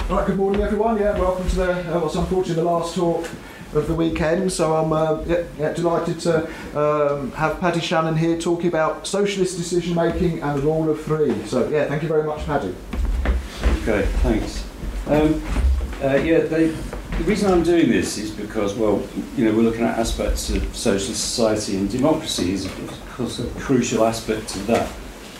All right, good morning everyone. Yeah, welcome to what's unfortunately the last talk of the weekend. So I'm delighted to have Paddy Shannon here talking about socialist decision making and the rule of three. So yeah, thank you very much, Paddy. Okay, thanks. The reason I'm doing this is because, well, we're looking at aspects of social society, and democracy is, of course, a crucial aspect of that.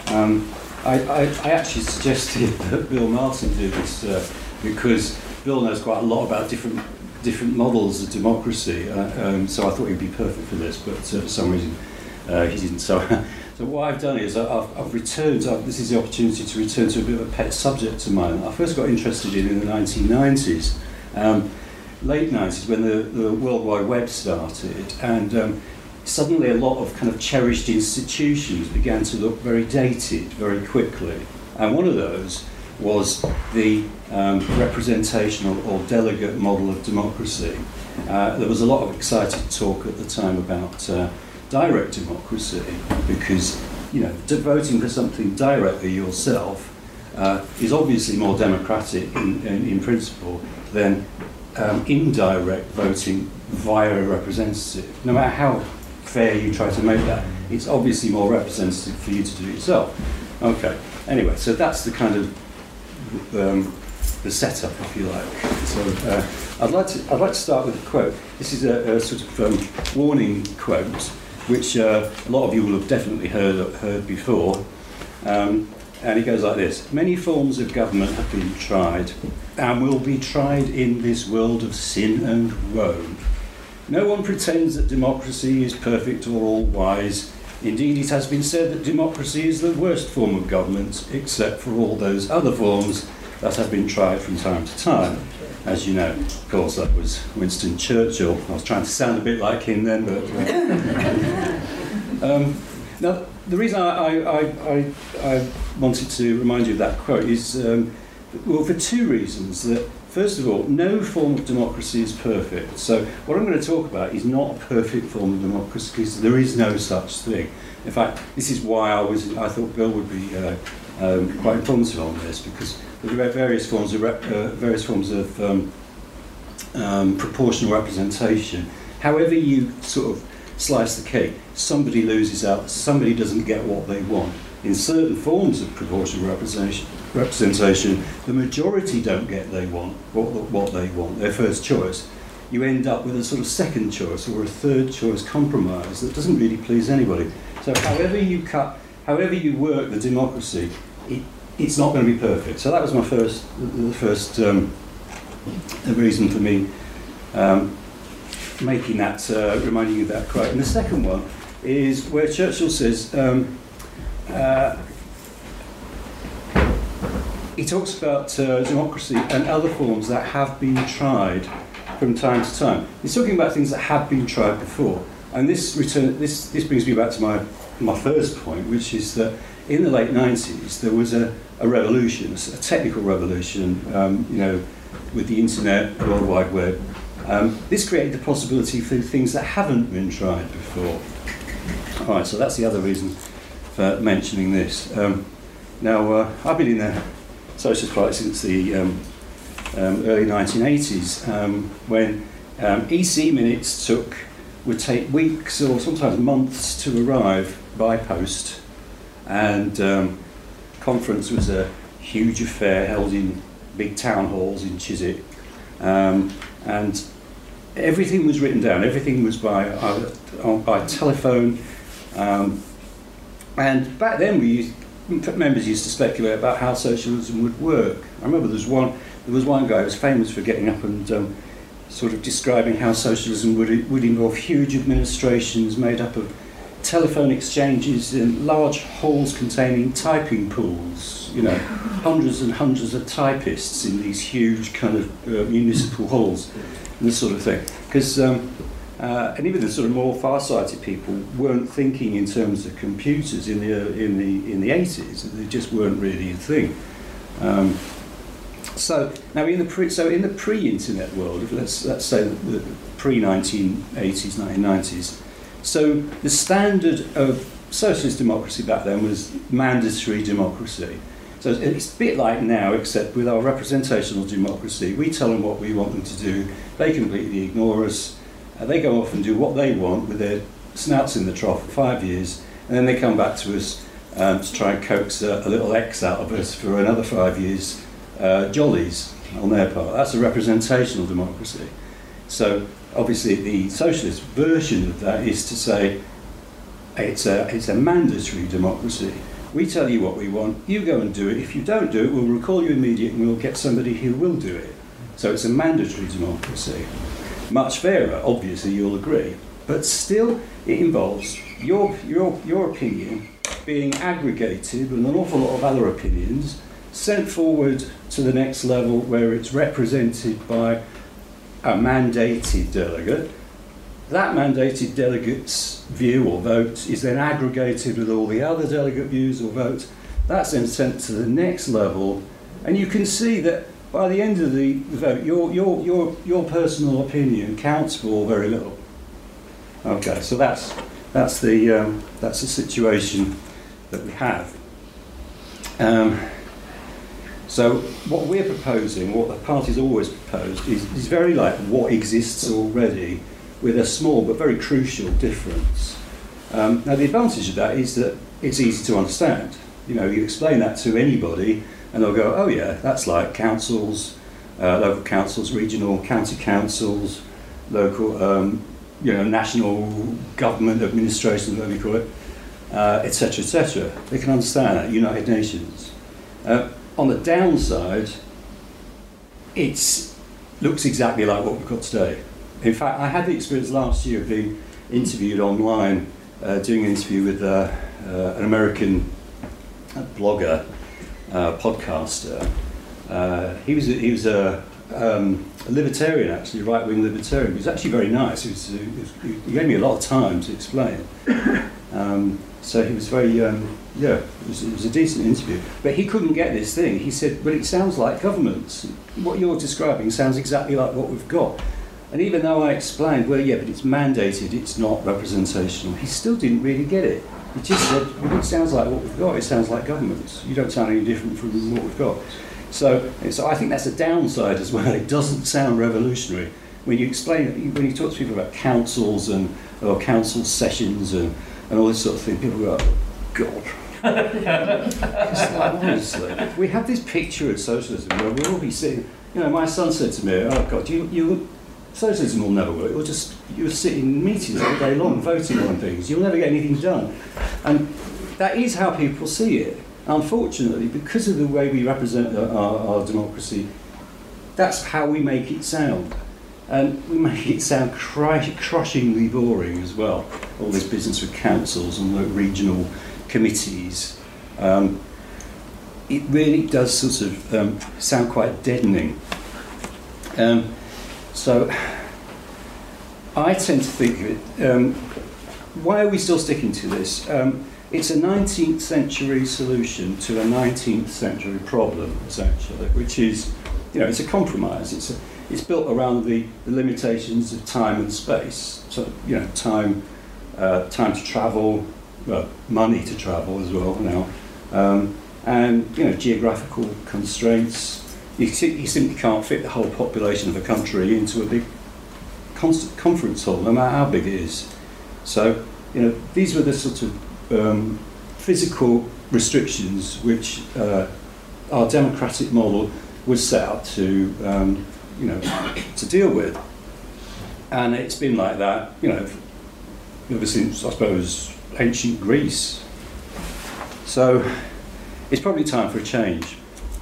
I actually suggested that Bill Martin do this because Bill knows quite a lot about different models of democracy, so I thought he'd be perfect for this, but for some reason he didn't. So what I've done is I've returned. This is the opportunity to return to a bit of a pet subject of mine. I first got interested in the 1990s, late 90s, when the World Wide Web started, and suddenly a lot of kind of cherished institutions began to look very dated very quickly. And one of those was the representational or delegate model of democracy. There was a lot of excited talk at the time about direct democracy, because voting for something directly yourself is obviously more democratic in principle than indirect voting via a representative. No matter how fair you try to make that, it's obviously more representative for you to do it yourself. Okay, anyway, so that's the kind of the setup, if you like. So I'd like to start with a quote. This is a sort of warning quote, which a lot of you will have definitely heard before. And it goes like this: "Many forms of government have been tried and will be tried in this world of sin and woe. No one pretends that democracy is perfect or all-wise. Indeed, it has been said that democracy is the worst form of government, except for all those other forms that have been tried from time to time." As you know, of course, that was Winston Churchill. I was trying to sound a bit like him then, but... Now, the reason I wanted to remind you of that quote is, well, for two reasons. That, first of all, no form of democracy is perfect. So what I'm going to talk about is not a perfect form of democracy, because there is no such thing. In fact, this is why I thought Bill would be quite informative on this, because there are various forms of proportional representation. However you sort of slice the cake, somebody loses out, somebody doesn't get what they want. In certain forms of proportional representation, the majority don't get what they want, their first choice. You end up with a sort of second choice or a third choice compromise that doesn't really please anybody. So however you work the democracy, it's not going to be perfect. So that was the first reason for me making that, reminding you of that quote. And the second one is where Churchill says, he talks about democracy and other forms that have been tried from time to time. He's talking about things that have been tried before. And this brings me back to my first point, which is that in the late 90s there was a revolution, a technical revolution, with the internet, the World Wide Web. This created the possibility for things that haven't been tried before. All right, so that's the other reason for mentioning this. Now, I've been in the Socialist Party since the early 1980s, when EC minutes would take weeks or sometimes months to arrive by post, and conference was a huge affair held in big town halls in Chiswick, and everything was written down. Everything was by telephone, and back then members used to speculate about how socialism would work. I remember there was one guy who was famous for getting up and sort of describing how socialism would involve huge administrations made up of telephone exchanges in large halls containing typing pools, hundreds and hundreds of typists in these huge kind of municipal halls, and this sort of thing. Because and even the sort of more far-sighted people weren't thinking in terms of computers in the 80s. They just weren't really a thing. So now in the pre-internet world, let's say the pre-1980s, 1990s. So the standard of socialist democracy back then was mandatory democracy. So it's a bit like now, except with our representational democracy, we tell them what we want them to do, they completely ignore us, they go off and do what they want with their snouts in the trough for 5 years, and then they come back to us to try and coax a little X out of us for another 5 years, jollies on their part. That's a representational democracy. So obviously the socialist version of that is to say it's a mandatory democracy. We tell you what we want, you go and do it. If you don't do it, we'll recall you immediately and we'll get somebody who will do it. So it's a mandatory democracy. Much fairer, obviously, you'll agree. But still, it involves your opinion being aggregated with an awful lot of other opinions, sent forward to the next level where it's represented by a mandated delegate. That mandated delegate's view or vote is then aggregated with all the other delegate views or votes. That's then sent to the next level, and you can see that by the end of the vote, your personal opinion counts for very little. Okay, so that's the situation that we have. So what we're proposing, what the party's always proposed, is very like what exists already, with a small but very crucial difference. Now the advantage of that is that it's easy to understand. You know, you explain that to anybody and they'll go, oh yeah, that's like councils, local councils, regional county councils, local, national government administration, whatever you call it, etc., etc. They can understand that, United Nations. On the downside, it looks exactly like what we've got today. In fact, I had the experience last year of being interviewed online, doing an interview with an American blogger, podcaster. He was a libertarian, actually, right-wing libertarian. He was actually very nice. He gave me a lot of time to explain. So he was very, it was a decent interview. But he couldn't get this thing. He said, well, it sounds like governments. What you're describing sounds exactly like what we've got. And even though I explained, well, yeah, but it's mandated, it's not representational, he still didn't really get it. He just said, well, it sounds like what we've got, it sounds like governments. You don't sound any different from what we've got. So I think that's a downside as well. It doesn't sound revolutionary. When you explain, when you talk to people about councils or council sessions and all this sort of thing, people go, oh, God. It's like, honestly, we have this picture of socialism where we'll all be sitting, my son said to me, oh God, socialism will never work. You'll sit in meetings all day long voting on things. You'll never get anything done. And that is how people see it. Unfortunately, because of the way we represent our democracy, that's how we make it sound. And we make it sound crushingly boring as well. All this business with councils and regional committees. It really does sort of sound quite deadening. So I tend to think of it, why are we still sticking to this? It's a 19th century solution to a 19th century problem, essentially, which is, it's a compromise. It's built around the limitations of time and space. So, time to travel, well, money to travel as well now, and, geographical constraints. You simply can't fit the whole population of a country into a big conference hall, no matter how big it is. So, these were the sort of physical restrictions which our democratic model was set up to, to deal with. And it's been like that, ever since, I suppose, ancient Greece. So, it's probably time for a change.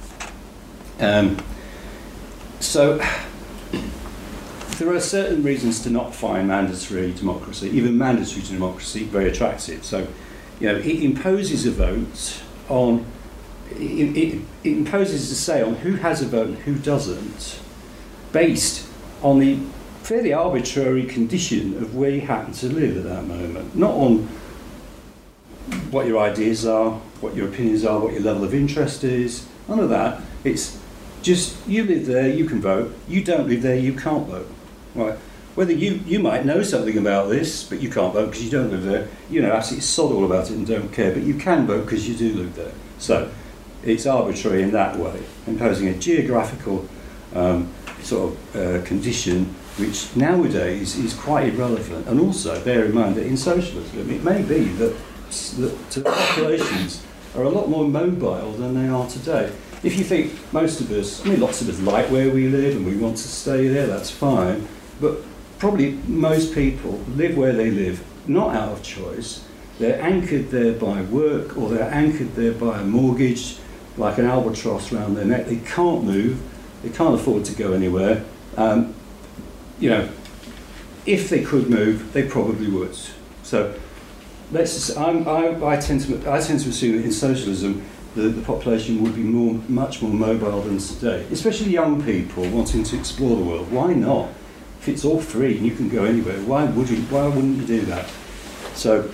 So there are certain reasons to not find mandatory democracy, even mandatory democracy, very attractive. So, it imposes a vote on, it imposes a say on who has a vote and who doesn't, based on the fairly arbitrary condition of where you happen to live at that moment, not on what your ideas are, what your opinions are, what your level of interest is, none of that. It's just, you live there, you can vote. You don't live there, you can't vote. Right? Whether you might know something about this, but you can't vote because you don't live there. Absolutely sod all about it and don't care, but you can vote because you do live there. So, it's arbitrary in that way, imposing a geographical condition which nowadays is quite irrelevant. And also bear in mind that in socialism it may be that populations are a lot more mobile than they are today. If you think most of us, I mean lots of us like where we live and we want to stay there, that's fine, but probably most people live where they live, not out of choice. They're anchored there by work, or they're anchored there by a mortgage, like an albatross around their neck. They can't move, they can't afford to go anywhere. You know, if they could move, they probably would. So I tend to assume that in socialism, the population would be much more mobile than today, especially young people wanting to explore the world. Why not? If it's all free and you can go anywhere, why wouldn't you do that? So,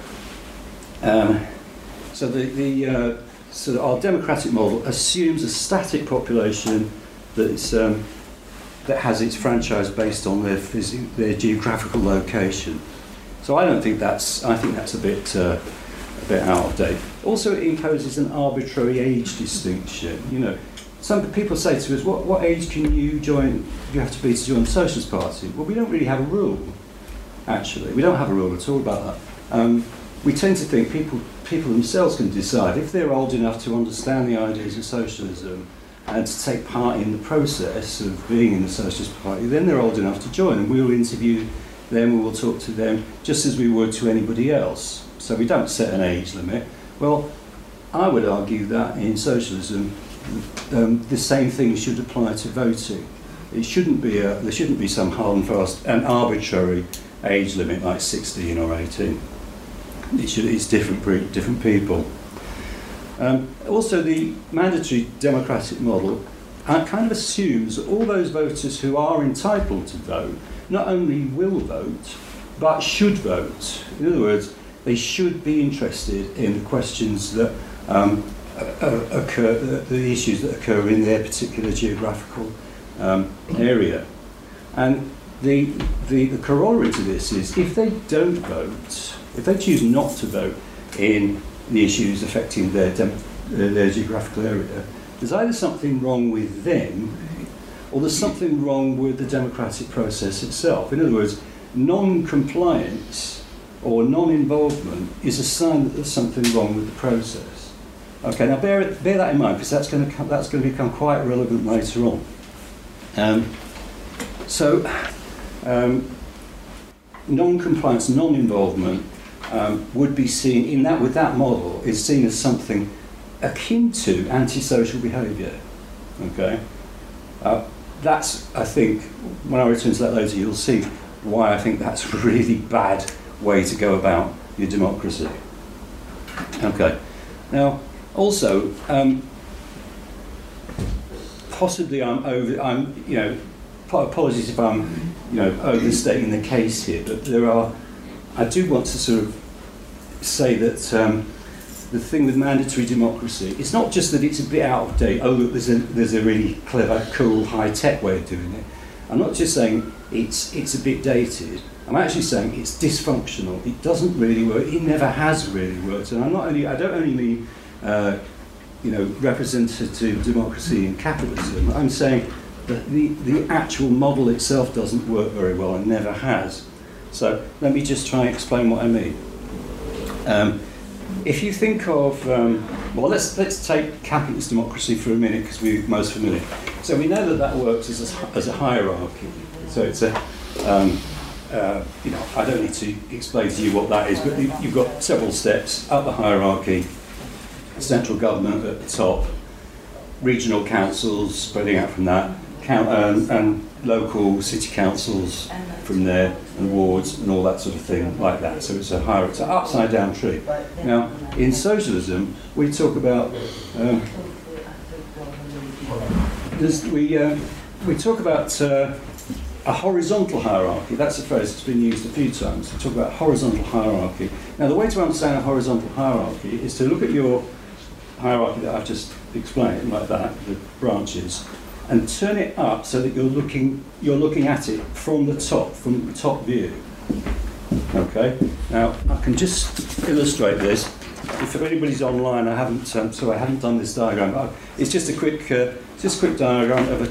so our democratic model assumes a static population that has its franchise based on their geographical location. So I think that's a bit out of date. Also, it imposes an arbitrary age distinction. You know, some people say to us, "What age can you join? You have to be to join the Socialist Party." Well, we don't really have a rule. Actually, we don't have a rule at all about that. We tend to think people themselves can decide if they're old enough to understand the ideas of socialism and to take part in the process of being in the Socialist Party, then they're old enough to join, and we'll interview them, we will talk to them just as we would to anybody else. So we don't set an age limit. Well, I would argue that in socialism, the same thing should apply to voting. It shouldn't be there shouldn't be some hard and fast and arbitrary age limit like 16 or 18. It's different people. Also, the mandatory democratic model kind of assumes that all those voters who are entitled to vote not only will vote, but should vote. In other words, they should be interested in the questions that occur, the issues that occur in their particular geographical area. And the corollary to this is if they don't vote, if they choose not to vote in the issues affecting their geographical area, there's either something wrong with them or there's something wrong with the democratic process itself. In other words, non-compliance or non-involvement is a sign that there's something wrong with the process. Okay, now bear that in mind, because that's going to become quite relevant later on. Non-compliance, non-involvement would be seen with that model is seen as something akin to antisocial behaviour. Okay, that's, I think, when I return to that later, you'll see why I think that's a really bad way to go about your democracy. Okay, now also possibly apologies if I'm overstating the case here, but I do want to sort of say that the thing with mandatory democracy, it's not just that it's a bit out of date. Oh, look, there's a really clever, cool, high-tech way of doing it. I'm not just saying it's a bit dated. I'm actually saying it's dysfunctional. It doesn't really work. It never has really worked. And I don't only mean representative democracy and capitalism. I'm saying that the actual model itself doesn't work very well and never has. So let me just try and explain what I mean. If you think of, let's take capitalist democracy for a minute because we're most familiar. So we know that works as a hierarchy. So it's I don't need to explain to you what that is, but you've got several steps up the hierarchy. Central government at the top, regional councils spreading out from that, and local city councils from there, and wards and all that sort of thing like that. So it's it's an upside down tree. Now, in socialism, we talk about we talk about a horizontal hierarchy. That's a phrase that's been used a few times. We talk about horizontal hierarchy. Now, the way to understand a horizontal hierarchy is to look at your hierarchy that I've just explained, like that, the branches, and turn it up so that you're looking at it from the top view. Okay. Now I can just illustrate this if anybody's online, I haven't done this diagram. But it's just a quick diagram of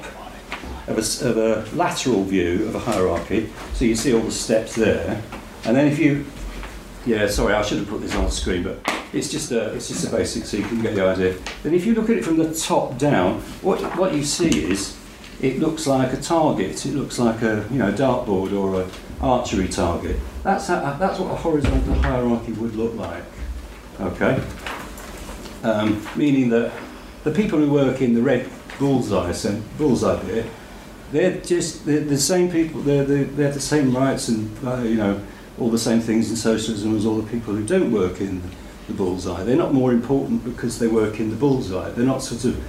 a lateral view of a hierarchy. So you see all the steps there, and then if you, I should have put this on the screen, but it's just a basic, so you can get the idea. Then if you look at it from the top down, what you see is it looks like a target. It looks like a dartboard or a archery target. That's what a horizontal hierarchy would look like. Okay, meaning that the people who work in the red bullseye bit, they're the same people. They have the same rights and all the same things in socialism as all the people who don't work in the bullseye. They're not more important because they work in the bullseye. They're not sort of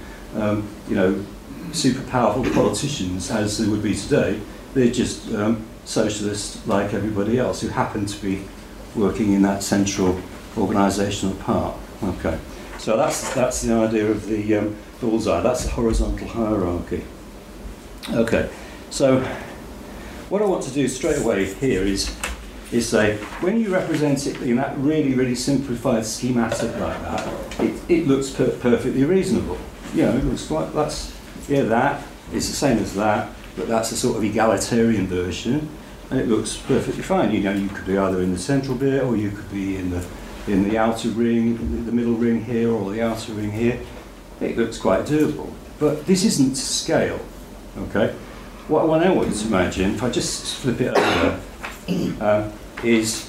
super powerful politicians as they would be today. They're just socialists like everybody else who happen to be working in that central organisational part. Okay, so that's the idea of the bullseye. That's the horizontal hierarchy. Okay, so what I want to do straight away here is say, when you represent it in that really, really simplified schematic like that, it looks perfectly reasonable. It looks like that, it's the same as that, but that's a sort of egalitarian version, and it looks perfectly fine. You could be either in the central bit, or you could be in the outer ring, the middle ring here, or the outer ring here. It looks quite doable. But this isn't to scale, okay? What I now want you to imagine, if I just flip it over, is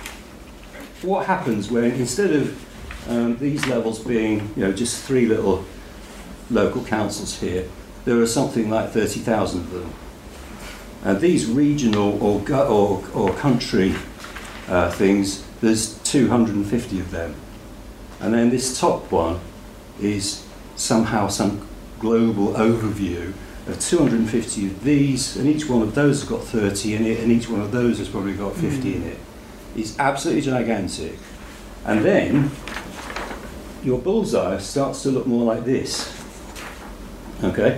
what happens when, instead of these levels being just 3 little local councils here, there are something like 30,000 of them. And these regional or country things, there's 250 of them. And then this top one is somehow some global overview of 250 of these, and each one of those has got 30 in it, and each one of those has probably got 50 in it. It's absolutely gigantic. And then your bullseye starts to look more like this. Okay?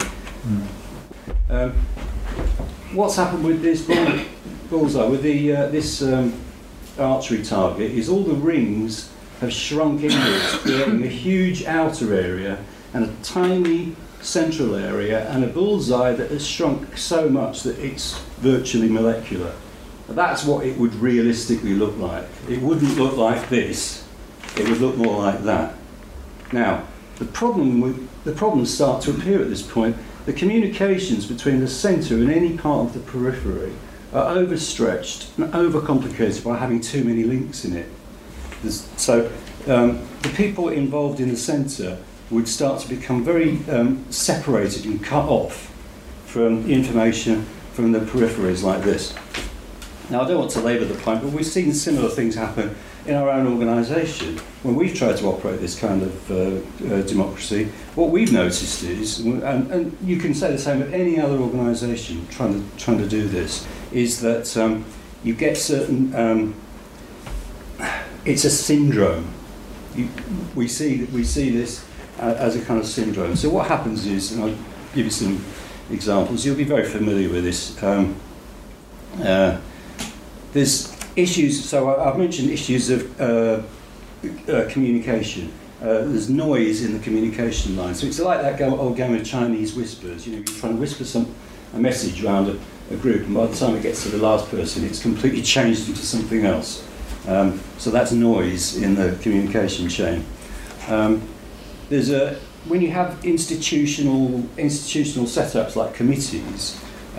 What's happened with this bullseye, with this archery target, is all the rings have shrunk inwards, creating a huge outer area and a tiny central area, and a bullseye that has shrunk so much that it's virtually molecular. That's what it would realistically look like. It wouldn't look like this. It would look more like that. Now, the problems start to appear at this point. The communications between the centre and any part of the periphery are overstretched and overcomplicated by having too many links in it. So the people involved in the centre would start to become very separated and cut off from information from the peripheries like this. Now, I don't want to labour the point, but we've seen similar things happen in our own organisation. When we've tried to operate this kind of democracy, what we've noticed is, and you can say the same with any other organisation trying to do this, is that you get certain, it's a syndrome. We see this as a kind of syndrome. So what happens is, and I'll give you some examples, you'll be very familiar with this. There's issues, so I've mentioned issues of communication. There's noise in the communication line. So it's like that old game of Chinese whispers. You're trying to whisper a message around a group, and by the time it gets to the last person, it's completely changed into something else. So that's noise in the communication chain. When you have institutional setups like committees,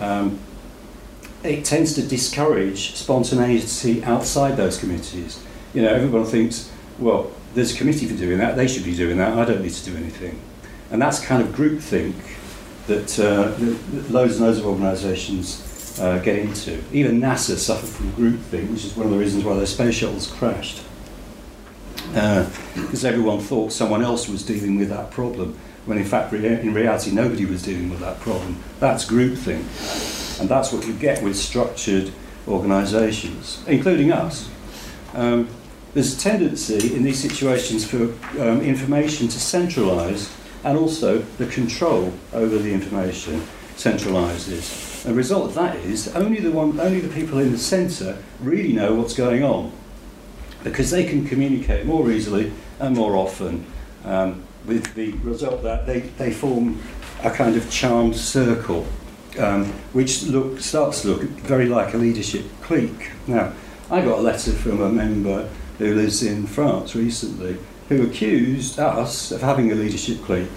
it tends to discourage spontaneity outside those committees. Everyone thinks, well, there's a committee for doing that, they should be doing that, I don't need to do anything. And that's kind of groupthink that loads and loads of organisations get into. Even NASA suffered from groupthink, which is one of the reasons why their space shuttles crashed. Because everyone thought someone else was dealing with that problem, when in fact, in reality, nobody was dealing with that problem. That's groupthink. And that's what you get with structured organisations, including us. There's a tendency in these situations for information to centralise, and also the control over the information centralises. The result of that is only the people in the centre really know what's going on. because they can communicate more easily and more often, with the result that they form a kind of charmed circle, which starts to look very like a leadership clique. Now, I got a letter from a member who lives in France recently who accused us of having a leadership clique.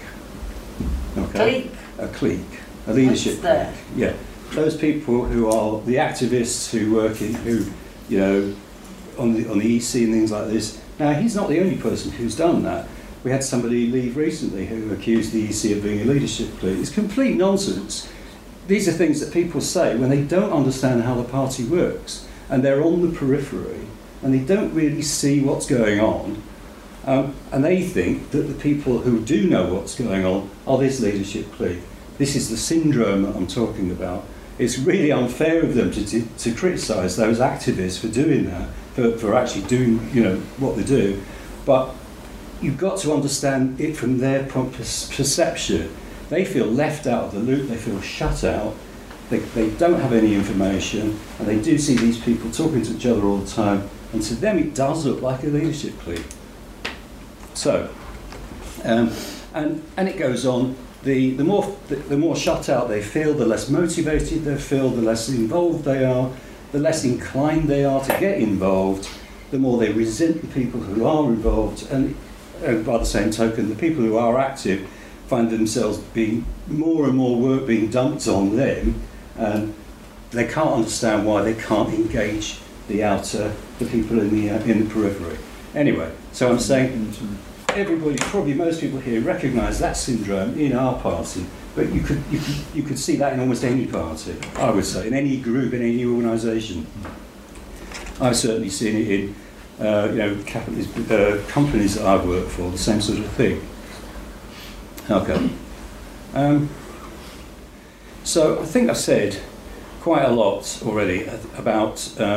Okay? Clique? A clique. A leadership What's clique. Yeah. Those people who are the activists who work in, on the EC and things like this. Now, he's not the only person who's done that. We had somebody leave recently who accused the EC of being a leadership clique. It's complete nonsense. These are things that people say when they don't understand how the party works, and they're on the periphery, and they don't really see what's going on, and they think that the people who do know what's going on are this leadership clique. This is the syndrome that I'm talking about. It's really unfair of them to criticise those activists for doing that, for actually doing what they do, but you've got to understand it from their perception. They feel left out of the loop, they feel shut out, they don't have any information, and they do see these people talking to each other all the time, and to them it does look like a leadership clique. So, and it goes on, the more shut out they feel, the less motivated they feel, the less involved they are, the less inclined they are to get involved, the more they resent the people who are involved, and by the same token, the people who are active find themselves being more and more work being dumped on them, and they can't understand why they can't engage the people in the periphery. Anyway, so I'm saying everybody, probably most people here, recognise that syndrome in our party, but you could see that in almost any party, I would say, in any group, in any organisation. I've certainly seen it in capitalist companies that I've worked for, the same sort of thing. Okay. So I think I've said quite a lot already about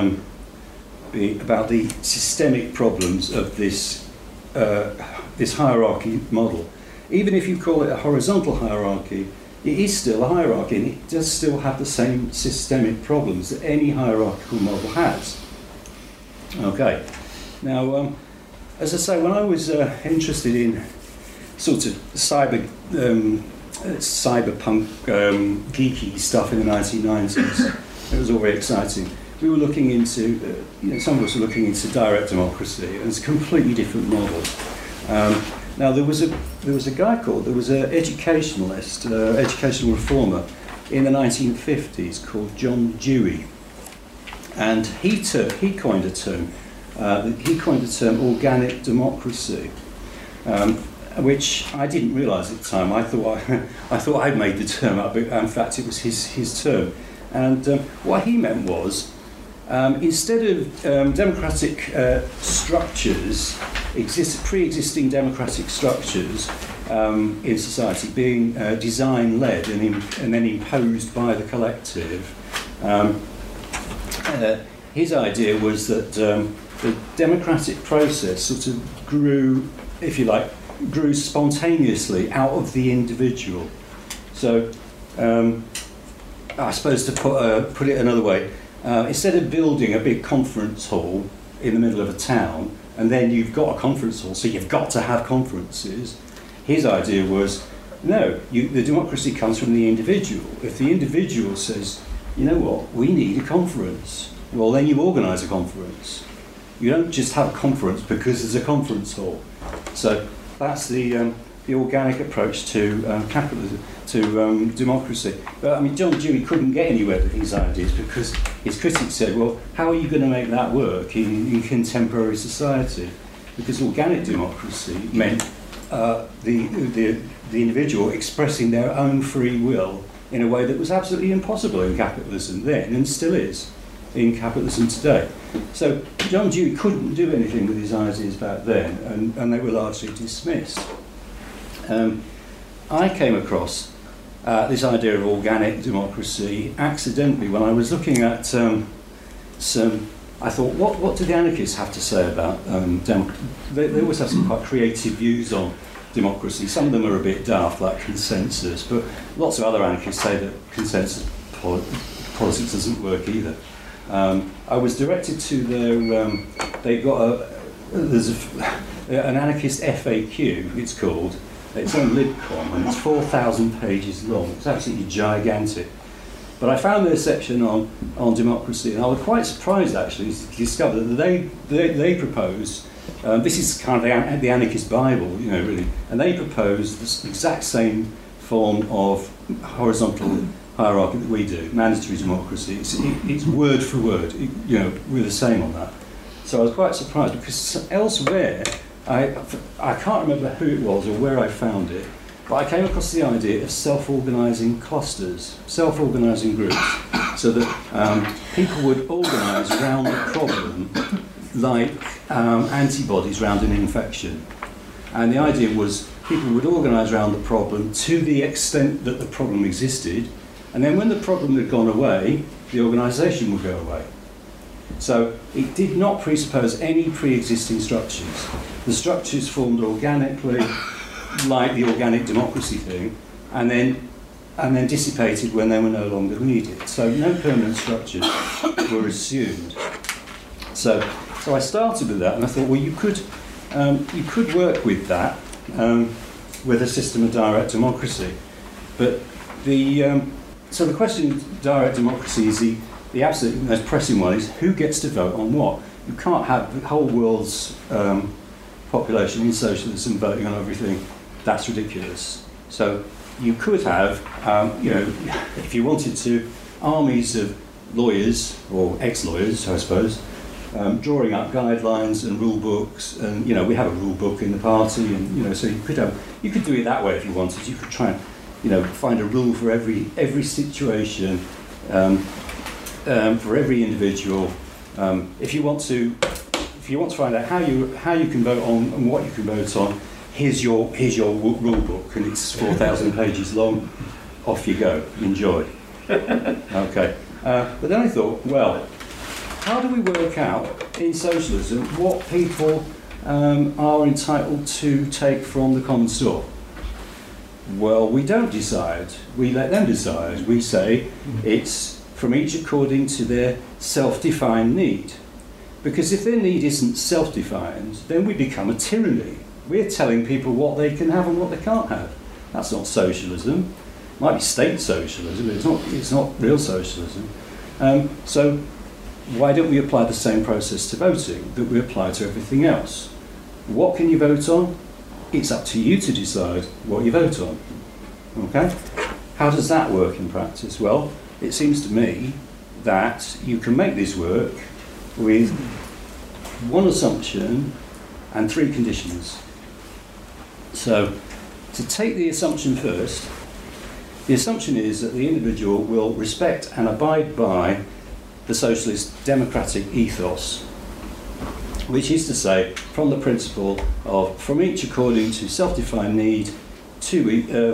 the systemic problems of this hierarchy model. Even if you call it a horizontal hierarchy, it is still a hierarchy, and it does still have the same systemic problems that any hierarchical model has. Okay. Now, as I say, when I was interested in sort of cyberpunk geeky stuff in the 1990s, it was all very exciting. We were looking into, some of us were looking into direct democracy, and it's a completely different model. Now, there was an educationalist, educational reformer in the 1950s called John Dewey, and he coined a term. He coined the term organic democracy, which I didn't realise at the time. I thought I'd made the term up, but in fact it was his term. And what he meant was, instead of democratic structures, pre-existing democratic structures in society being design-led and then imposed by the collective, his idea was that the democratic process sort of grew, if you like, grew spontaneously out of the individual. So, I suppose to put it another way, instead of building a big conference hall in the middle of a town, and then you've got a conference hall, so you've got to have conferences, his idea was, no, the democracy comes from the individual. If the individual says, you know what, we need a conference, well, then you organise a conference. You don't just have a conference because there's a conference hall. So that's the organic approach to capitalism, to democracy. But I mean, John Dewey couldn't get anywhere with his ideas because his critics said, well, how are you going to make that work in contemporary society? Because organic democracy meant the individual expressing their own free will in a way that was absolutely impossible in capitalism then, and still is in capitalism today. So John Dewey couldn't do anything with his ideas back then, and they were largely dismissed. I came across this idea of organic democracy accidentally when I was looking at I thought, what do the anarchists have to say about they always have some quite creative views on democracy. Some of them are a bit daft, like consensus, but lots of other anarchists say that consensus politics doesn't work either. I was directed to their, they've got there's an anarchist FAQ, it's called. It's on LibCom, and it's 4,000 pages long. It's absolutely gigantic. But I found their section on democracy, and I was quite surprised actually to discover that they propose, this is kind of the anarchist Bible, you know, really, and they propose the exact same form of horizontal hierarchy that we do, mandatory democracy. It's word for word, you know, we're the same on that. So I was quite surprised because elsewhere, I can't remember who it was or where I found it, but I came across the idea of self-organising clusters, self-organising groups, so that people would organise around the problem like antibodies around an infection. And the idea was people would organise around the problem to the extent that the problem existed, and then when the problem had gone away, the organisation would go away. So it did not presuppose any pre-existing structures. The structures formed organically, like the organic democracy thing, and then dissipated when they were no longer needed. So no permanent structures were assumed. So I started with that, and I thought, well, you could work with that with a system of direct democracy. But so the question of direct democracy is the absolute most pressing one is who gets to vote on what? You can't have the whole world's population in socialism voting on everything. That's ridiculous. So you could have, you know, if you wanted to, armies of lawyers, or ex-lawyers, I suppose, drawing up guidelines and rule books, and you know, we have a rule book in the party, and you know, so you could do it that way if you wanted. You could try and, you know, find a rule for every situation, for every individual. If you want to find out how you can vote on and what you can vote on, here's your rule book, and it's 4,000 pages long. Off you go. Enjoy. Okay. But then I thought, well, how do we work out in socialism what people are entitled to take from the common store? Well, we don't decide. We let them decide. We say it's from each according to their self-defined need. Because if their need isn't self-defined, then we become a tyranny. We're telling people what they can have and what they can't have. That's not socialism. It might be state socialism, but it's not real socialism. So why don't we apply the same process to voting that we apply to everything else? What can you vote on? It's up to you to decide what you vote on. Okay? How does that work in practice? Well, it seems to me that you can make this work with one assumption and three conditions. So, to take the assumption first, the assumption is that the individual will respect and abide by the socialist democratic ethos, which is to say, from the principle of from each according to self-defined need, to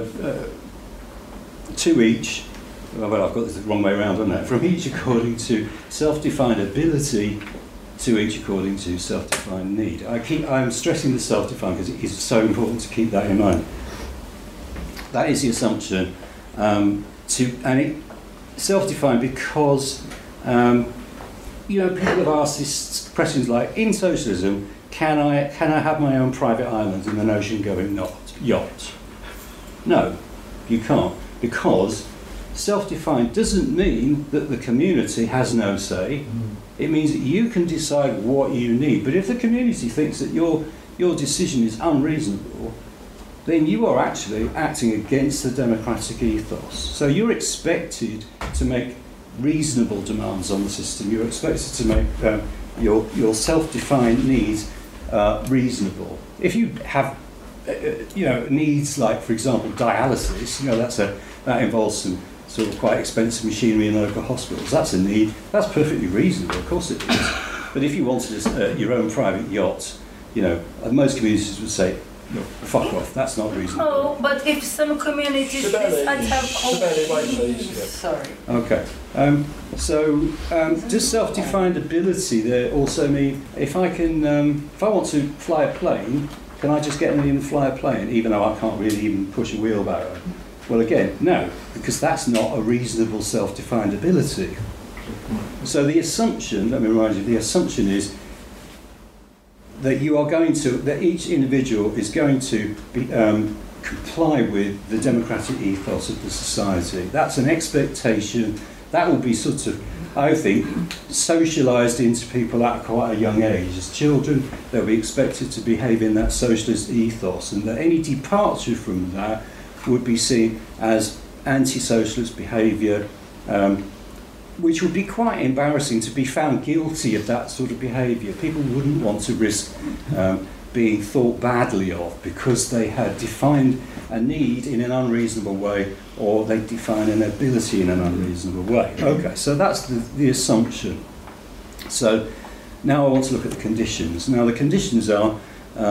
each, well, I've got this the wrong way around, haven't I? From each according to self-defined ability, to each according to self-defined need. I'm stressing the self-defined because it is so important to keep that in mind. That is the assumption. And it self-defined because you know, people have asked these questions like, in socialism, can I have my own private island in an ocean-going yacht? No, you can't, because self-defined doesn't mean that the community has no say. It means that you can decide what you need. But if the community thinks that your decision is unreasonable, then you are actually acting against the democratic ethos. So you're expected to make reasonable demands on the system. You're expected to make your self-defined needs reasonable. If you have you know, needs like, for example, dialysis, you know, that involves some sort of quite expensive machinery in local hospitals. That's a need. That's perfectly reasonable, of course it is. But if you wanted your own private yacht, you know, most communities would say, look, fuck off, that's not reasonable. Oh, but if some communities decide to have... Sorry. Okay. Does self-defined ability there also mean if I want to fly a plane, can I just get in and fly a plane, even though I can't really even push a wheelbarrow? Well, again, no, because that's not a reasonable self-defined ability. So the assumption, let me remind you, the assumption is that you are going to, that each individual is going to be, comply with the democratic ethos of the society. That's an expectation that will be sort of, I think, socialised into people at quite a young age. As children, they'll be expected to behave in that socialist ethos, and that any departure from that would be seen as anti-socialist behaviour, which would be quite embarrassing to be found guilty of that sort of behaviour. People wouldn't want to risk being thought badly of because they had defined a need in an unreasonable way, or they define an ability in an unreasonable way. Okay, so that's the assumption. So now I want to look at the conditions. Now the conditions are,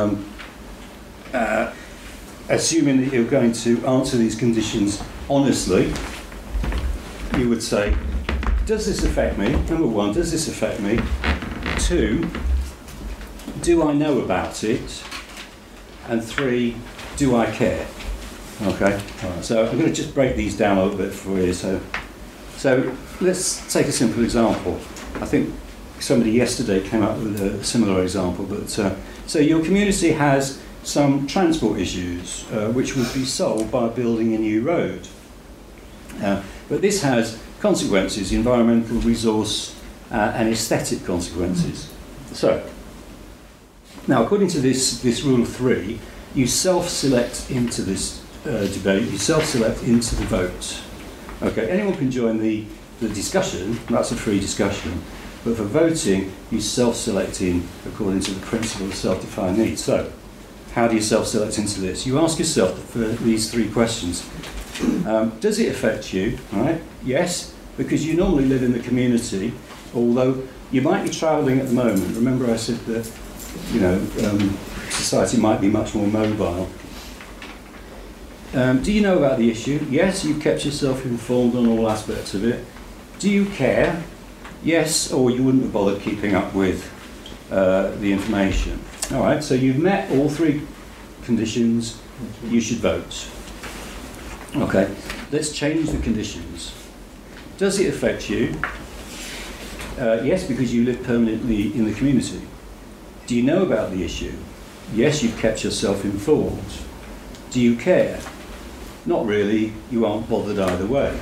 assuming that you're going to answer these conditions honestly, you would say, does this affect me? Number one, does this affect me? Two, do I know about it? And three, do I care? Okay, so I'm going to just break these down a little bit for you. So let's take a simple example. I think somebody yesterday came up with a similar example. But so your community has some transport issues which would be solved by building a new road. But this has consequences, environmental, resource and aesthetic consequences. So now, according to this rule of three, you self-select into this debate, you self-select into the vote. Okay, anyone can join the discussion, that's a free discussion, but for voting, you self-select in according to the principle of self-defined need. So, how do you self-select into this? You ask yourself these three questions. Does it affect you? Right? Yes, because you normally live in the community, although you might be travelling at the moment. Remember I said that, you know, society might be much more mobile. Do you know about the issue? Yes, you've kept yourself informed on all aspects of it. Do you care? Yes, or you wouldn't have bothered keeping up with the information. All right, so you've met all three conditions, you should vote. Okay, let's change the conditions. Does it affect you? Yes, because you live permanently in the community. Do you know about the issue? Yes, you've kept yourself informed. Do you care? Not really, you aren't bothered either way.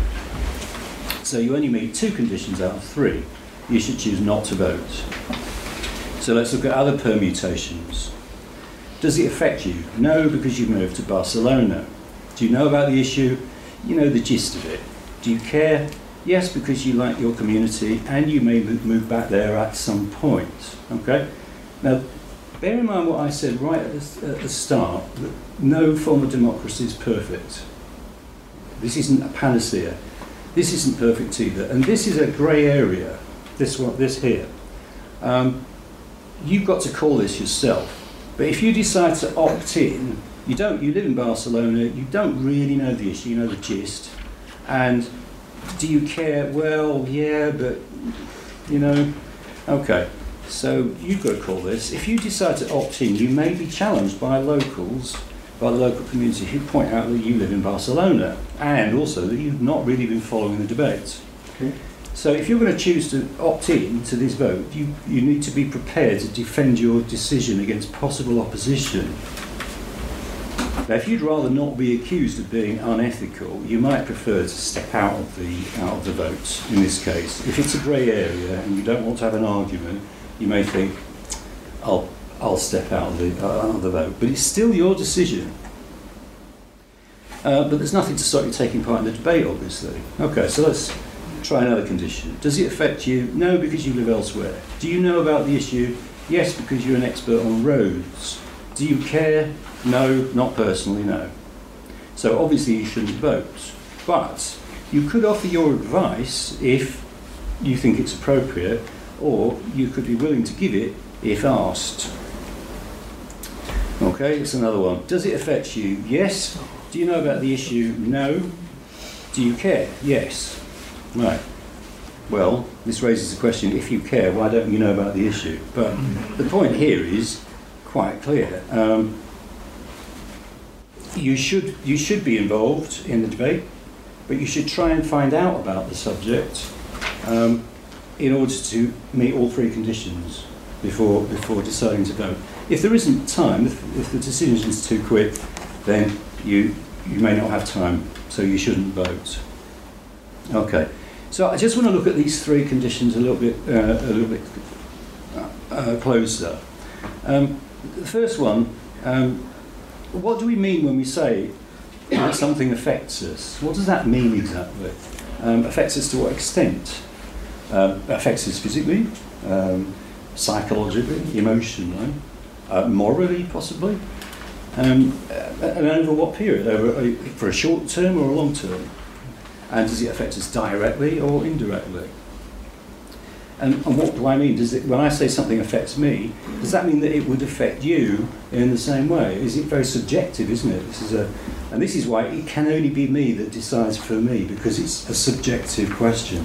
So you only meet two conditions out of three. You should choose not to vote. So let's look at other permutations. Does it affect you? No, because you've moved to Barcelona. Do you know about the issue? You know the gist of it. Do you care? Yes, because you like your community and you may move back there at some point. Okay? Now, bear in mind what I said right at the start, that no form of democracy is perfect. This isn't a panacea. This isn't perfect either. And this is a grey area, this here. You've got to call this yourself. But if you decide to opt in, you live in Barcelona, you don't really know the issue, you know the gist. And do you care? Well, yeah, but, you know, okay. So you've got to call this. If you decide to opt in, you may be challenged by locals, by the local community, who point out that you live in Barcelona and also that you've not really been following the debate. Okay. So if you're going to choose to opt in to this vote, you need to be prepared to defend your decision against possible opposition. Now, if you'd rather not be accused of being unethical, you might prefer to step out of the vote in this case. If it's a grey area and you don't want to have an argument, you may think, I'll step out of the vote. But it's still your decision. But there's nothing to stop you taking part in the debate, obviously. Okay, so let's try another condition. Does it affect you? No, because you live elsewhere. Do you know about the issue? Yes, because you're an expert on roads. Do you care? No, not personally, no. So obviously you shouldn't vote. But you could offer your advice if you think it's appropriate, or you could be willing to give it if asked. Okay, it's another one. Does it affect you? Yes. Do you know about the issue? No. Do you care? Yes. Right. Well, this raises the question, if you care, why don't you know about the issue? But the point here is quite clear. You should be involved in the debate, but you should try and find out about the subject in order to meet all three conditions. before deciding to vote. If there isn't time, if the decision is too quick, then you may not have time, so you shouldn't vote. Okay, so I just want to look at these three conditions a little bit closer. The first one, what do we mean when we say that something affects us? What does that mean exactly? Affects us to what extent? Affects us physically, psychologically, emotionally, morally possibly, and over what period? For a short term or a long term? And does it affect us directly or indirectly? And what do I mean? When I say something affects me, does that mean that it would affect you in the same way? Is it very subjective, isn't it? And this is why it can only be me that decides for me, because it's a subjective question.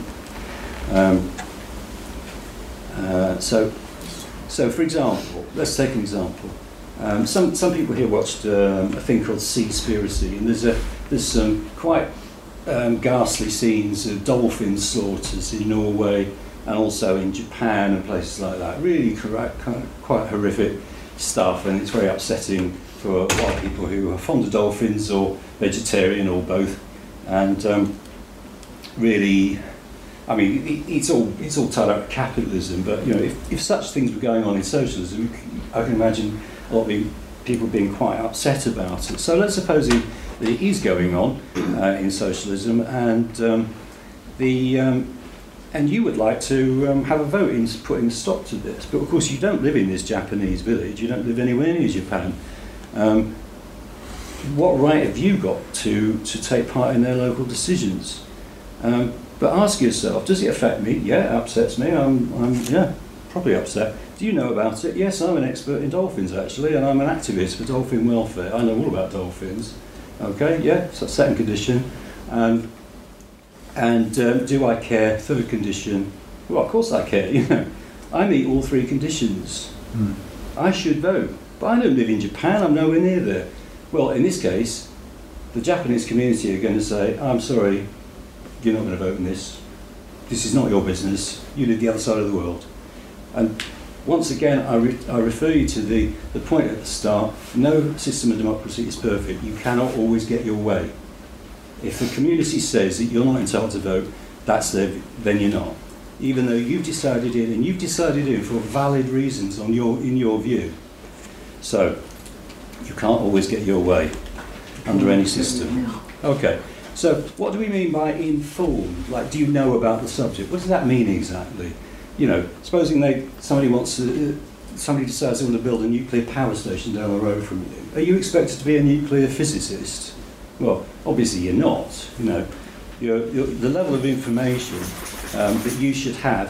So for example, let's take an example. Some people here watched a thing called Seaspiracy, and there's some quite ghastly scenes of dolphin slaughters in Norway and also in Japan and places like that. Really quite horrific stuff, and it's very upsetting for a lot of people who are fond of dolphins or vegetarian or both. And really, I mean, it's all tied up with capitalism, but you know, if such things were going on in socialism, I can imagine a lot of people being quite upset about it. So let's suppose that it is going on in socialism, and you would like to have a vote in putting a stop to this. But of course you don't live in this Japanese village, you don't live anywhere near Japan. What right have you got to take part in their local decisions? But ask yourself, does it affect me? Yeah, it upsets me. I'm probably upset. Do you know about it? Yes, I'm an expert in dolphins actually, and I'm an activist for dolphin welfare. I know all about dolphins. Okay, yeah, so second condition. And do I care? Third condition. Well, of course I care. You know, I meet all three conditions. I should vote, but I don't live in Japan. I'm nowhere near there. Well, in this case, the Japanese community are going to say, "I'm sorry, you're not going to vote in this. This is not your business. You live the other side of the world." And once again, I refer you to the point at the start. No system of democracy is perfect. You cannot always get your way. If the community says that you're not entitled to vote, then you're not. Even though you've decided it, and you've decided it for valid reasons in your view. So, you can't always get your way under any system. Okay, so what do we mean by informed? Like, do you know about the subject? What does that mean exactly? You know, supposing somebody decides they want to build a nuclear power station down the road from you. Are you expected to be a nuclear physicist? Well, obviously you're not. You know, the level of information that you should have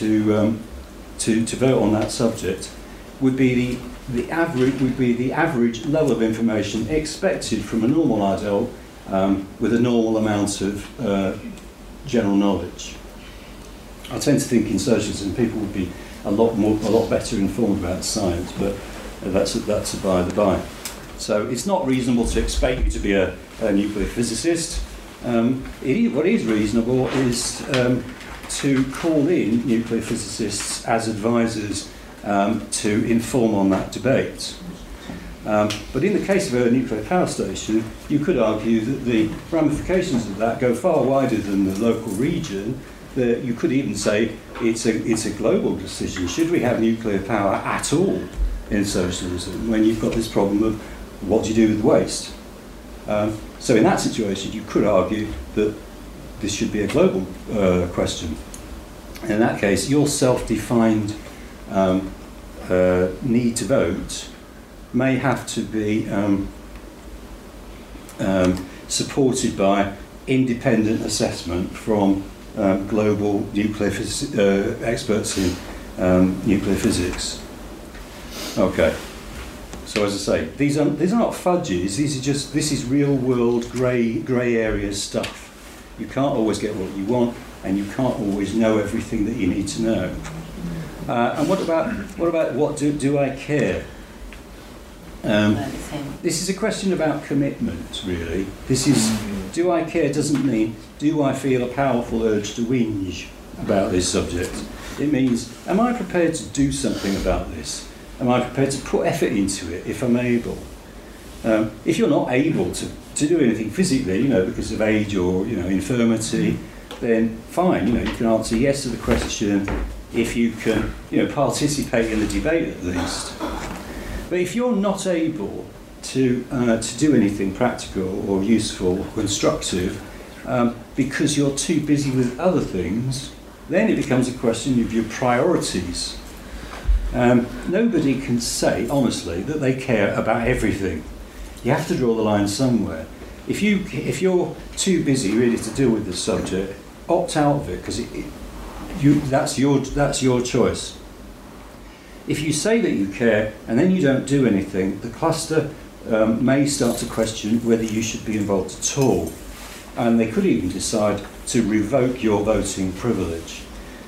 to vote on that subject would be the average level of information expected from a normal adult with a normal amount of general knowledge. I tend to think in socialism people would be a lot better informed about science, but that's a by the by. So it's not reasonable to expect you to be a nuclear physicist. What is reasonable is to call in nuclear physicists as advisors to inform on that debate. But in the case of a nuclear power station, you could argue that the ramifications of that go far wider than the local region. You could even say it's a global decision. Should we have nuclear power at all in socialism when you've got this problem of what do you do with waste? So in that situation, you could argue that this should be a global question. In that case, your self-defined need to vote may have to be supported by independent assessment from global nuclear experts in nuclear physics. Okay. So as I say, these are not fudges. This is real world grey area stuff. You can't always get what you want, and you can't always know everything that you need to know. And what about what do I care? This is a question about commitment, really. This is do I care doesn't mean do I feel a powerful urge to whinge about this subject. It means, am I prepared to do something about this? Am I prepared to put effort into it if I'm able? If you're not able to do anything physically, you know, because of age or, you know, infirmity, then fine, you know, you can answer yes to the question if you can, you know, participate in the debate at least. But if you're not able to do anything practical or useful or constructive because you're too busy with other things, then it becomes a question of your priorities. Nobody can say, honestly, that they care about everything. You have to draw the line somewhere. If you're too busy really to deal with this subject, opt out of it, because that's your choice. If you say that you care and then you don't do anything, the cluster may start to question whether you should be involved at all, and they could even decide to revoke your voting privilege.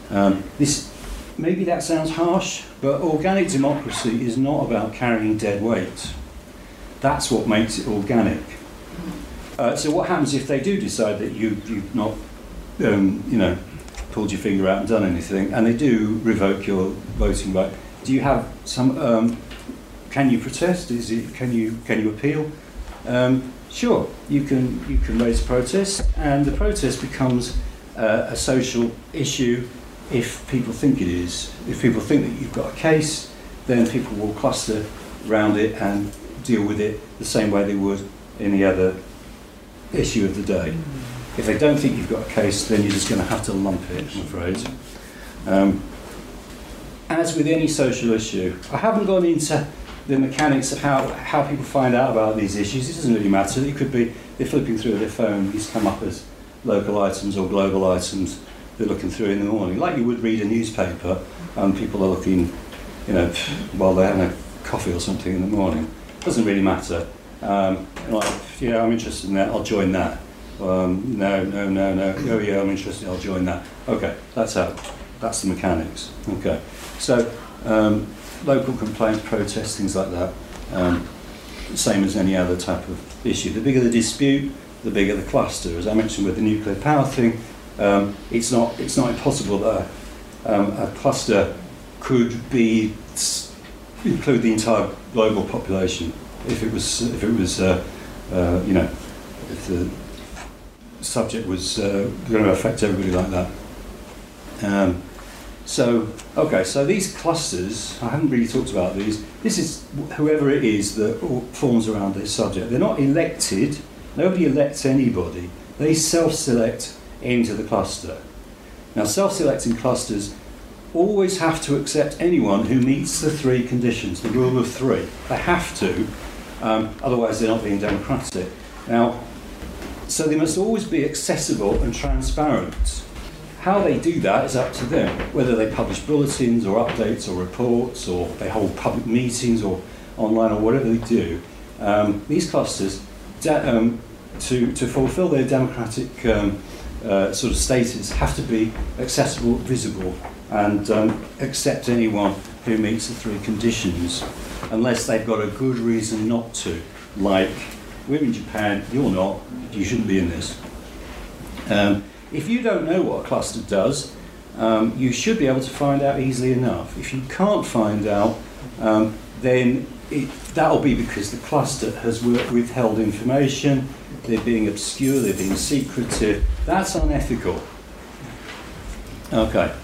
Maybe that sounds harsh, but organic democracy is not about carrying dead weight. That's what makes it organic. So what happens if they do decide that you've not, you know, pulled your finger out and done anything, and they do revoke your voting right? Do you have some? Can you protest? Can you appeal? Sure, you can raise a protest, and the protest becomes a social issue if people think it is. If people think that you've got a case, then people will cluster around it and deal with it the same way they would any other issue of the day. If they don't think you've got a case, then you're just going to have to lump it, I'm afraid. As with any social issue, I haven't gone into the mechanics of how people find out about these issues. It doesn't really matter. It could be they're flipping through their phone, these come up as local items or global items they're looking through in the morning. Like you would read a newspaper, and people are looking, you know, while they're having a coffee or something in the morning. Doesn't really matter. Like, yeah, I'm interested in that, I'll join that. No. Oh yeah, I'm interested, I'll join that. Okay, that's the mechanics. Okay, so local complaints, protests, things like that. Same as any other type of issue. The bigger the dispute, the bigger the cluster. As I mentioned with the nuclear power thing, it's not impossible that a cluster could include the entire global population if it was you know, if the subject was going to affect everybody like that. So these clusters, I haven't really talked about these. This is whoever it is that forms around this subject. They're not elected. Nobody elects anybody. They self-select into the cluster. Now, self-selecting clusters always have to accept anyone who meets the three conditions, the rule of three. They have to, otherwise they're not being democratic. Now, so they must always be accessible and transparent. How they do that is up to them, whether they publish bulletins or updates or reports, or they hold public meetings or online or whatever they do. These clusters, to fulfill their democratic sort of status, have to be accessible, visible, and accept anyone who meets the three conditions, unless they've got a good reason not to. Like, we're in Japan, you're not, you shouldn't be in this. If you don't know what a cluster does, you should be able to find out easily enough. If you can't find out, then that'll be because the cluster has withheld information, they're being obscure, they're being secretive. That's unethical. Okay.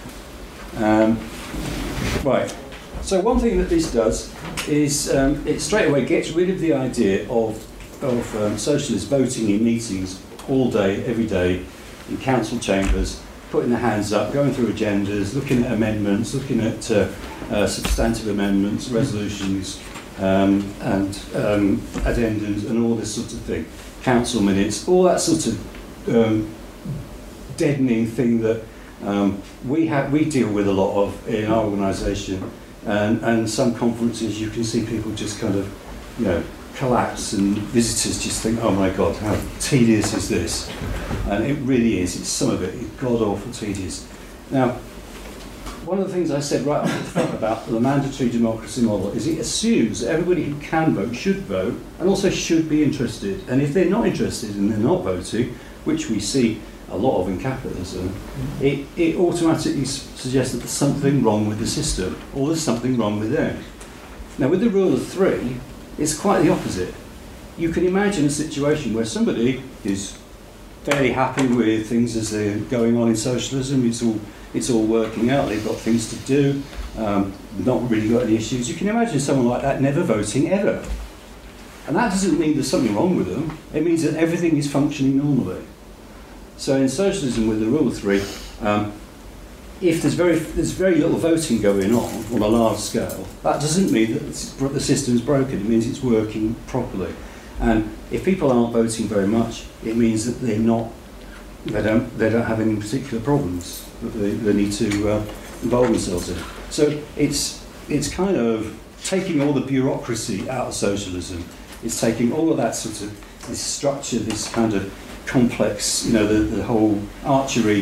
Right. So one thing that this does is it straight away gets rid of the idea of socialists voting in meetings all day, every day, in council chambers, putting their hands up, going through agendas, looking at amendments, looking at substantive amendments, resolutions, and addendums, and all this sort of thing. Council minutes, all that sort of deadening thing that we deal with a lot of in our organisation, and some conferences you can see people just kind of, you know, collapse, and visitors just think, oh my God, how tedious is this? And it really is. It's some of it is god-awful tedious. Now, one of the things I said right up at the front about the mandatory democracy model is it assumes that everybody who can vote should vote, and also should be interested. And if they're not interested and they're not voting, which we see a lot of in capitalism, it automatically suggests that there's something wrong with the system, or there's something wrong with them. Now, with the rule of three, it's quite the opposite. You can imagine a situation where somebody is fairly happy with things as they're going on in socialism. It's all working out. They've got things to do. Not really got any issues. You can imagine someone like that never voting ever, and that doesn't mean there's something wrong with them. It means that everything is functioning normally. So in socialism, with the rule of three, if there's very little voting going on a large scale, that doesn't mean that the system's broken. It means it's working properly. And if people aren't voting very much, it means that they don't have any particular problems that they need to involve themselves in. So it's kind of taking all the bureaucracy out of socialism. It's taking all of that sort of this structure, this kind of complex, the whole archery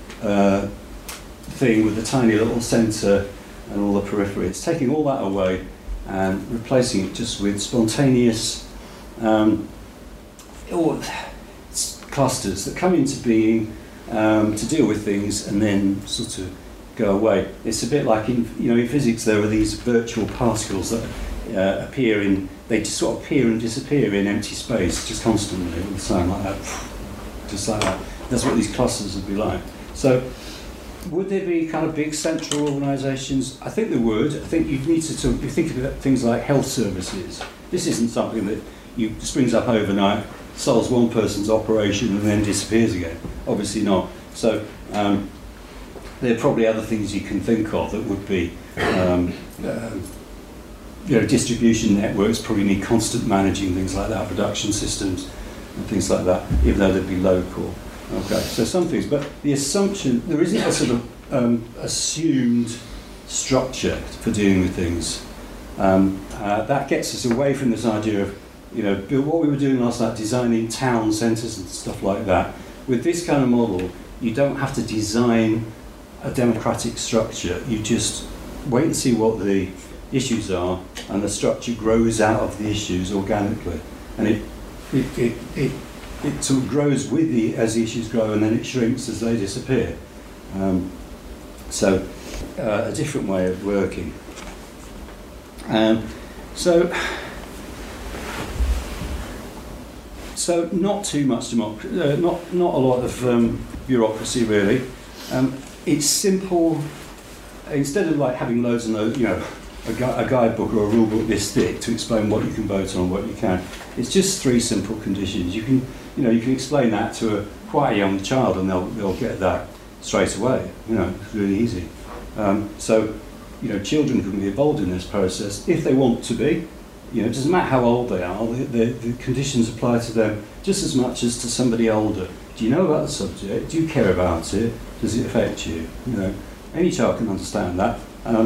thing with the tiny little centre and all the periphery. It's taking all that away and replacing it just with spontaneous clusters that come into being to deal with things and then sort of go away. It's a bit like in physics. There are these virtual particles that they just sort of appear and disappear in empty space just constantly all the time, like that, just like that. That's what these clusters would be like. So would there be kind of big central organisations? I think there would. I think you need to you think about things like health services. This isn't something that springs up overnight, solves one person's operation and then disappears again. Obviously not. So there are probably other things you can think of that would be, distribution networks probably need constant managing, things like that, production systems and things like that, even though they'd be local. Okay, so some things, but the assumption, there isn't a sort of assumed structure for dealing with things. That gets us away from this idea of, what we were doing last night, designing town centres and stuff like that. With this kind of model, you don't have to design a democratic structure. You just wait and see what the issues are, and the structure grows out of the issues organically, and it sort of grows with as the issues grow, and then it shrinks as they disappear. So a different way of working. So not too much democracy, not a lot of bureaucracy really. It's simple. Instead of like having loads and loads, a guidebook or a rule book this thick to explain what you can vote on, what you can. It's just three simple conditions. You can explain that to quite a young child, and they'll get that straight away. It's really easy. So children can be involved in this process if they want to be. It doesn't matter how old they are. The conditions apply to them just as much as to somebody older. Do you know about the subject? Do you care about it? Does it affect you? Any child can understand that.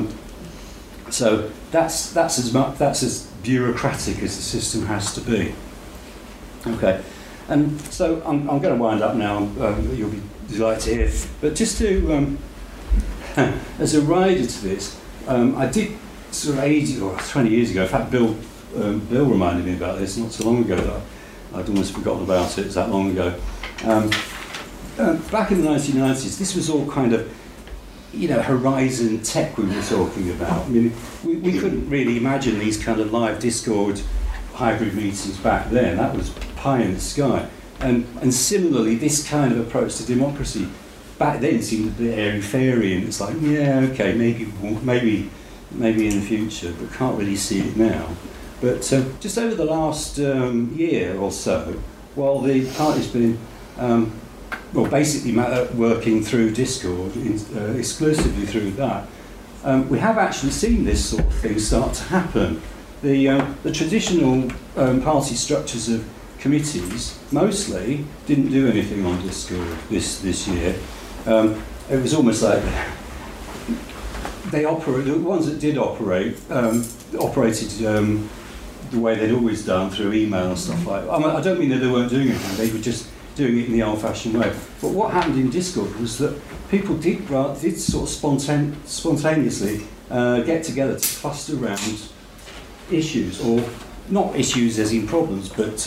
So that's as bureaucratic as the system has to be. Okay, and so I'm going to wind up now. You'll be delighted to hear. But just to as a rider to this, I did sort of 20 years ago. In fact, Bill reminded me about this not so long ago. That I'd almost forgotten about it. It's that long ago. Back in the 1990s, this was all kind of horizon tech we were talking about. I mean, we couldn't really imagine these kind of live Discord hybrid meetings back then. That was pie in the sky. And similarly, this kind of approach to democracy back then seemed a bit airy-fairy, and it's like, yeah, okay, maybe in the future, but can't really see it now. But just over the last year or so, while the party's been basically working through Discord, exclusively through that, we have actually seen this sort of thing start to happen. The traditional party structures of committees mostly didn't do anything on Discord this year. It was almost like the ones that did operate operated the way they'd always done, through email and stuff like that. I don't mean that they weren't doing anything, they were just doing it in the old-fashioned way. But what happened in Discord was that people did sort of spontaneously get together to cluster around issues, or not issues as in problems, but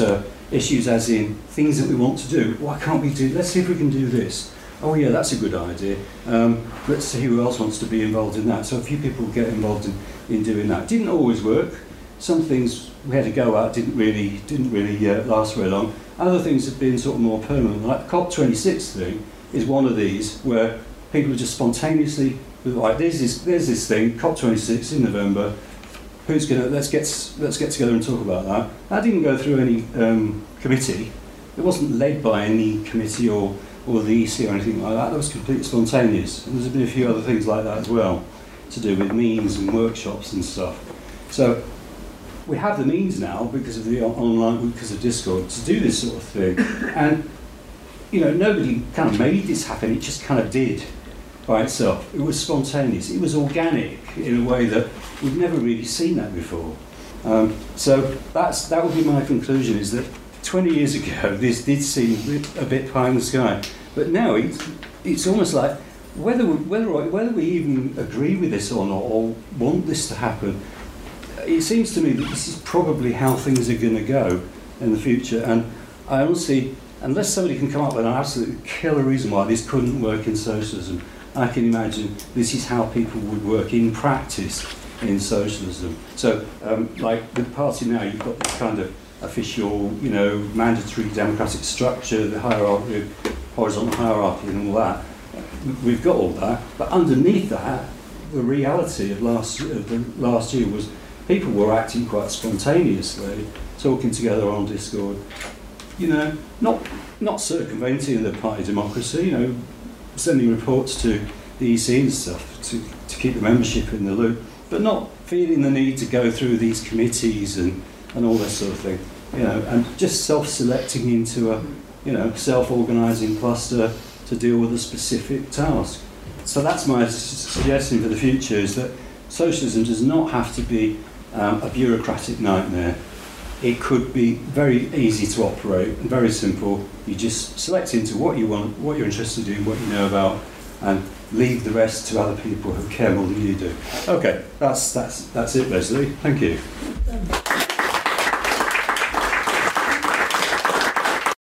issues as in things that we want to do. Why can't we do, let's see if we can do this. Oh yeah, that's a good idea. Let's see who else wants to be involved in that. So a few people get involved in doing that. Didn't always work. Some things we had to go at didn't really last very long. Other things have been sort of more permanent. Like the COP26 thing is one of these where people are just spontaneously like, there's this thing, COP26 in November. Who's gonna let's get together and talk about that. That didn't go through any committee. It wasn't led by any committee or the EC or anything like that. That was completely spontaneous. And there's been a few other things like that as well, to do with means and workshops and stuff. So we have the means now because of the online, because of Discord, to do this sort of thing. And you know, nobody kind of made this happen. It just kind of did by itself. It was spontaneous. It was organic in a way that we've never really seen that before. So that would be my conclusion, is that 20 years ago this did seem a bit pie in the sky, but now it's almost like whether we even agree with this or not, or want this to happen, it seems to me that this is probably how things are going to go in the future. And I honestly, unless somebody can come up with an absolute killer reason why this couldn't work in socialism, I can imagine this is how people would work in practice in socialism. So, like the party now, you've got this kind of official, you know, mandatory democratic structure, the hierarchy, horizontal hierarchy and all that. We've got all that, but underneath that, the reality of the last year was people were acting quite spontaneously, talking together on Discord, you know, not circumventing the party democracy, you know, sending reports to the EC and stuff to keep the membership in the loop, but not feeling the need to go through these committees and all this sort of thing, you know, and just self-selecting into a, you know, self-organising cluster to deal with a specific task. So that's my suggestion for the future, is that socialism does not have to be a bureaucratic nightmare. It could be very easy to operate and very simple. You just select into what you want, what you're interested in, what you know about, and leave the rest to other people who care more than you do. Okay, that's it basically. Thank you.